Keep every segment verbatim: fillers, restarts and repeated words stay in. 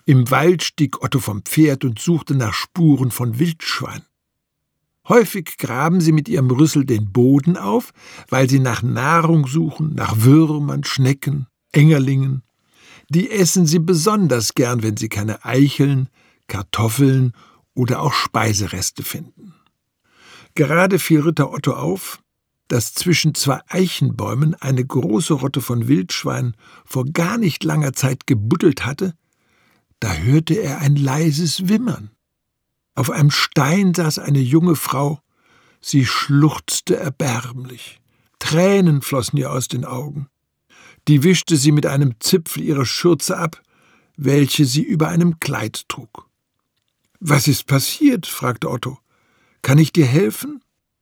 Im Wald stieg Otto vom Pferd und suchte nach Spuren von Wildschwein. Häufig graben sie mit ihrem Rüssel den Boden auf, weil sie nach Nahrung suchen, nach Würmern, Schnecken, Engerlingen. Die essen sie besonders gern, wenn sie keine Eicheln, Kartoffeln oder auch Speisereste finden. Gerade fiel Ritter Otto auf, dass zwischen zwei Eichenbäumen eine große Rotte von Wildschweinen vor gar nicht langer Zeit gebuddelt hatte. Da hörte er ein leises Wimmern. Auf einem Stein saß eine junge Frau. Sie schluchzte erbärmlich. Tränen flossen ihr aus den Augen. Die wischte sie mit einem Zipfel ihrer Schürze ab, welche sie über einem Kleid trug. »Was ist passiert?« fragte Otto. »Kann ich dir helfen?«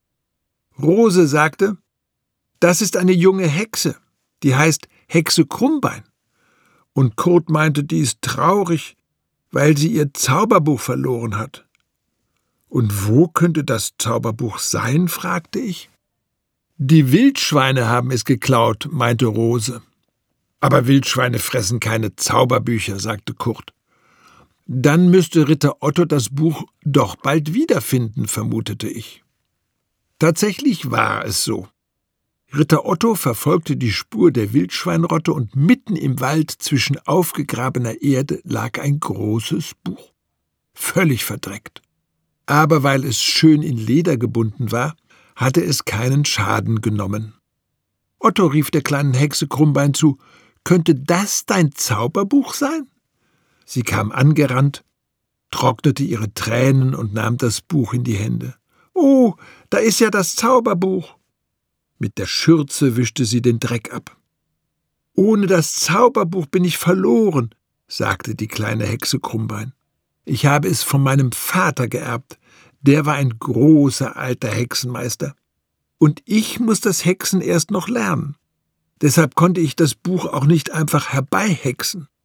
Rose sagte, »Das ist eine junge Hexe, die heißt Hexe Krummbein.« Und Kurt meinte, die ist traurig, weil sie ihr Zauberbuch verloren hat. »Und wo könnte das Zauberbuch sein?« fragte ich. »Die Wildschweine haben es geklaut«, meinte Rose. »Aber Wildschweine fressen keine Zauberbücher«, sagte Kurt. »Dann müsste Ritter Otto das Buch doch bald wiederfinden«, vermutete ich. Tatsächlich war es so. Ritter Otto verfolgte die Spur der Wildschweinrotte und mitten im Wald zwischen aufgegrabener Erde lag ein großes Buch. Völlig verdreckt. Aber weil es schön in Leder gebunden war, hatte es keinen Schaden genommen. Otto rief der kleinen Hexe Krummbein zu, »Könnte das dein Zauberbuch sein?« Sie kam angerannt, trocknete ihre Tränen und nahm das Buch in die Hände. »Oh, da ist ja das Zauberbuch!« Mit der Schürze wischte sie den Dreck ab. »Ohne das Zauberbuch bin ich verloren«, sagte die kleine Hexe Krummbein. »Ich habe es von meinem Vater geerbt. Der war ein großer alter Hexenmeister. Und ich muss das Hexen erst noch lernen. Deshalb konnte ich das Buch auch nicht einfach herbeihexen.